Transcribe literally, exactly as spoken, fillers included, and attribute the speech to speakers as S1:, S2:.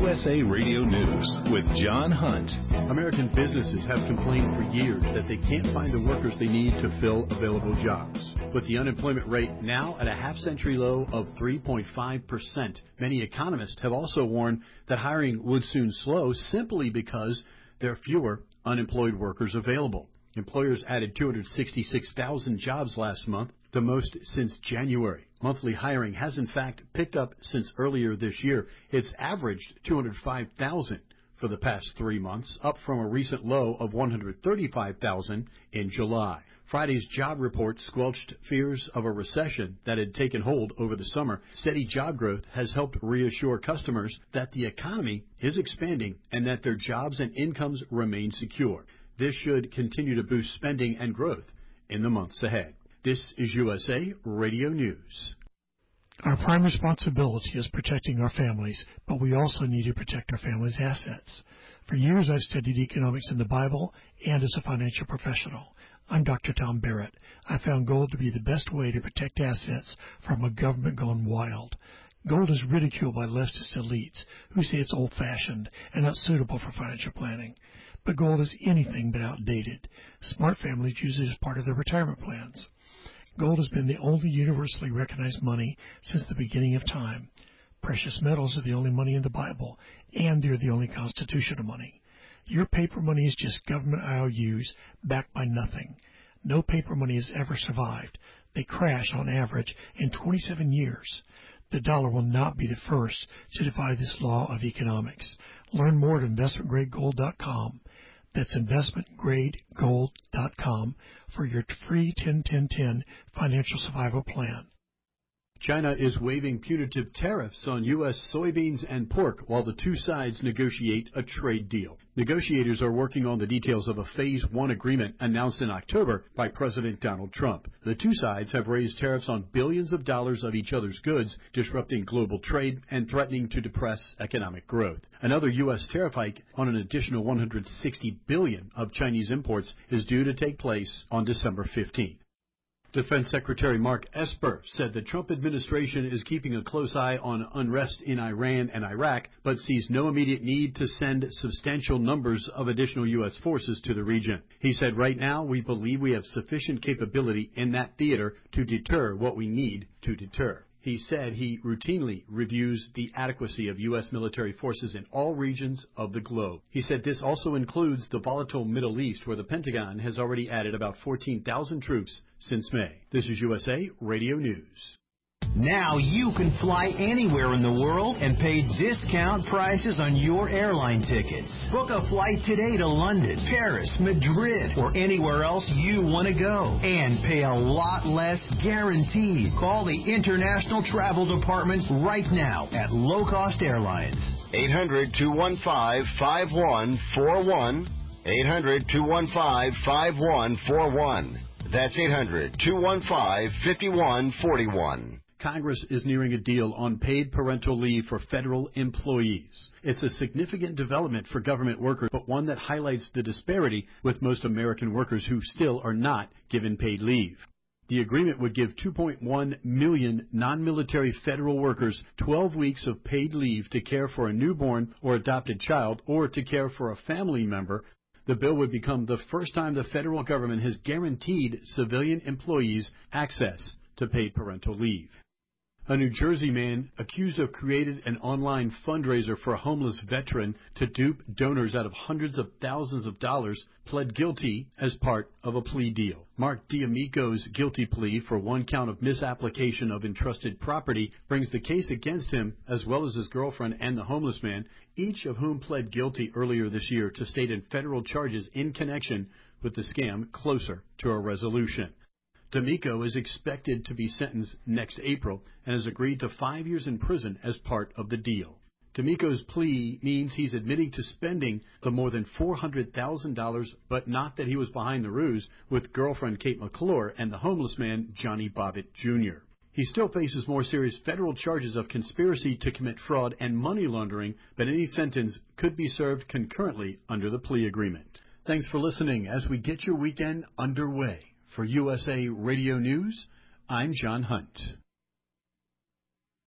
S1: U S A Radio News with John Hunt.
S2: American businesses have complained for years that they can't find the workers they need to fill available jobs. With the unemployment rate now at a half-century low of three point five percent, many economists have also warned that hiring would soon slow simply because there are fewer unemployed workers available. Employers added two hundred sixty-six thousand jobs last month, the most since January. Monthly hiring has in fact picked up since earlier this year. It's averaged two hundred five thousand for the past three months, up from a recent low of one hundred thirty-five thousand in July. Friday's job report squelched fears of a recession that had taken hold over the summer. Steady job growth has helped reassure customers that the economy is expanding and that their jobs and incomes remain secure. This should continue to boost spending and growth in the months ahead. This is U S A Radio News.
S3: Our prime responsibility is protecting our families, but we also need to protect our families' assets. For years, I've studied economics in the Bible and as a financial professional. I'm Doctor Tom Barrett. I found gold to be the best way to protect assets from a government gone wild. Gold is ridiculed by leftist elites who say it's old-fashioned and not suitable for financial planning. But gold is anything but outdated. Smart families use it as part of their retirement plans. Gold has been the only universally recognized money since the beginning of time. Precious metals are the only money in the Bible, and they're the only constitutional money. Your paper money is just government I O Us backed by nothing. No paper money has ever survived. They crash on average in twenty-seven years. The dollar will not be the first to defy this law of economics. Learn more at investment grade gold dot com. That's investment grade gold dot com for your free ten ten ten financial survival plan.
S2: China is waiving punitive tariffs on U S soybeans and pork while the two sides negotiate a trade deal. Negotiators are working on the details of a Phase One agreement announced in October by President Donald Trump. The two sides have raised tariffs on billions of dollars of each other's goods, disrupting global trade and threatening to depress economic growth. Another U S tariff hike on an additional one hundred sixty billion dollars of Chinese imports is due to take place on December fifteenth. Defense Secretary Mark Esper said the Trump administration is keeping a close eye on unrest in Iran and Iraq, but sees no immediate need to send substantial numbers of additional U S forces to the region. He said, right now, we believe we have sufficient capability in that theater to deter what we need to deter. He said he routinely reviews the adequacy of U S military forces in all regions of the globe. He said this also includes the volatile Middle East, where the Pentagon has already added about fourteen thousand troops since May. This is U S A Radio News.
S4: Now you can fly anywhere in the world and pay discount prices on your airline tickets. Book a flight today to London, Paris, Madrid, or anywhere else you want to go. And pay a lot less guaranteed. Call the International Travel Department right now at Low Cost Airlines.
S5: eight hundred, two one five, five one four one. eight hundred, two one five, five one four one. That's eight hundred, two one five, five one four one.
S2: Congress is nearing a deal on paid parental leave for federal employees. It's a significant development for government workers, but one that highlights the disparity with most American workers who still are not given paid leave. The agreement would give two point one million non-military federal workers twelve weeks of paid leave to care for a newborn or adopted child or to care for a family member. The bill would become the first time the federal government has guaranteed civilian employees access to paid parental leave. A New Jersey man accused of creating an online fundraiser for a homeless veteran to dupe donors out of hundreds of thousands of dollars pled guilty as part of a plea deal. Mark D'Amico's guilty plea for one count of misapplication of entrusted property brings the case against him, as well as his girlfriend and the homeless man, each of whom pled guilty earlier this year to state and federal charges in connection with the scam, closer to a resolution. D'Amico is expected to be sentenced next April and has agreed to five years in prison as part of the deal. D'Amico's plea means he's admitting to spending the more than four hundred thousand dollars, but not that he was behind the ruse with girlfriend Kate McClure and the homeless man Johnny Bobbitt Junior He still faces more serious federal charges of conspiracy to commit fraud and money laundering, but any sentence could be served concurrently under the plea agreement. Thanks for listening as we get your weekend underway. For U S A Radio News, I'm John Hunt.